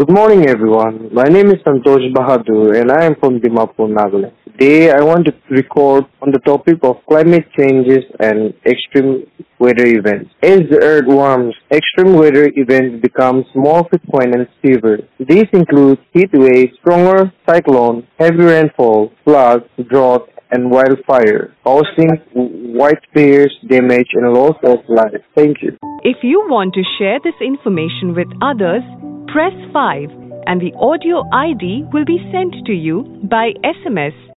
Good morning, everyone. My name is Santosh Bahadur, and I am from Dimapur, Nagaland. Today, I want to record on the topic of climate changes and extreme weather events. As the earth warms, extreme weather events become more frequent and severe. These include heat waves, stronger cyclones, heavy rainfall, floods, drought, and wildfire, causing widespread damage and loss of life. Thank you. If you want to share this information with others, press 5 and the audio ID will be sent to you by SMS